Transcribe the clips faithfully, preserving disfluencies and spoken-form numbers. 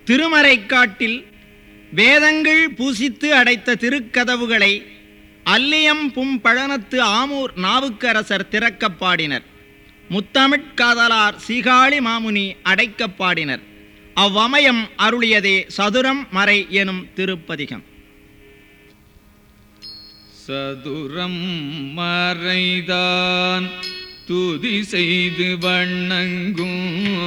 திருமறைக்காட்டில் வேதங்கள் பூசித்து அடைத்த திருக்கதவுகளை அல்லியம் பும்பழனத்து ஆமூர் நாவுக்கரசர் திறக்கப் பாடினர். முத்தமிழ்காதலார் சீகாழி மாமுனி அடைக்கப் பாடினர். அவ்வமயம் அருளியதே சதுரம் மறை எனும் திருப்பதிகம். சதுரம் மறைதான் துதி செய்து வணங்கும்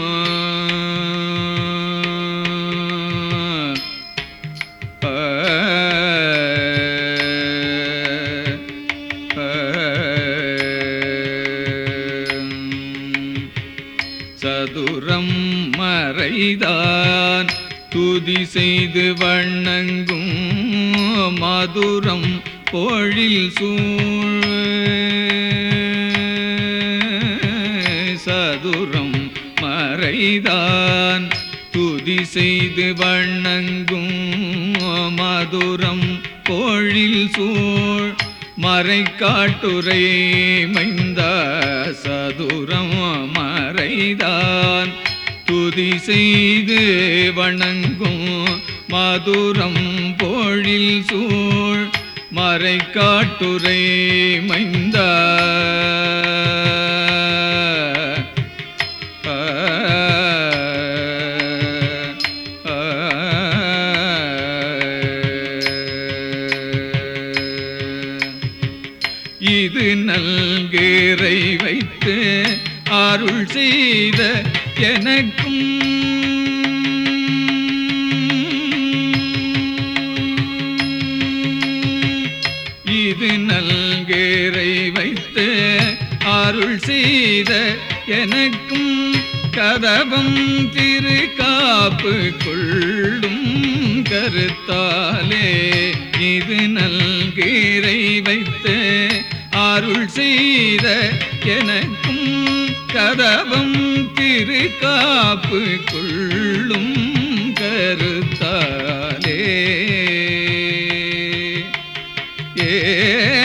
சதுரம் மறைதான் துதி செய்து வணங்கும் மதுரம் பொழில் சூழ் சதுரம் மறைதான் துதி செய்து வணங்கும் மதுரம் பொழில் சூழ் மறைக்காட்டுரை மைந்த சதுரம் மறைதான் துதி செய்து வணங்கும் மதுரம் பொழில் சூழ் மறைக்காட்டுரை மைந்த இது நல்கிறை வைத்து அருள் செய்த எனக்கும் இது நல்கிறை வைத்து அருள் செய்த எனக்கும் கதவம் திரு காப்பு கொள்ளும் கருத்தாலே இது நல்கிறை வைத்து அருள் செய்த எனக்கும் கதவம் திரு காப்பு கொள்ளும் கருத்தாலே ஏ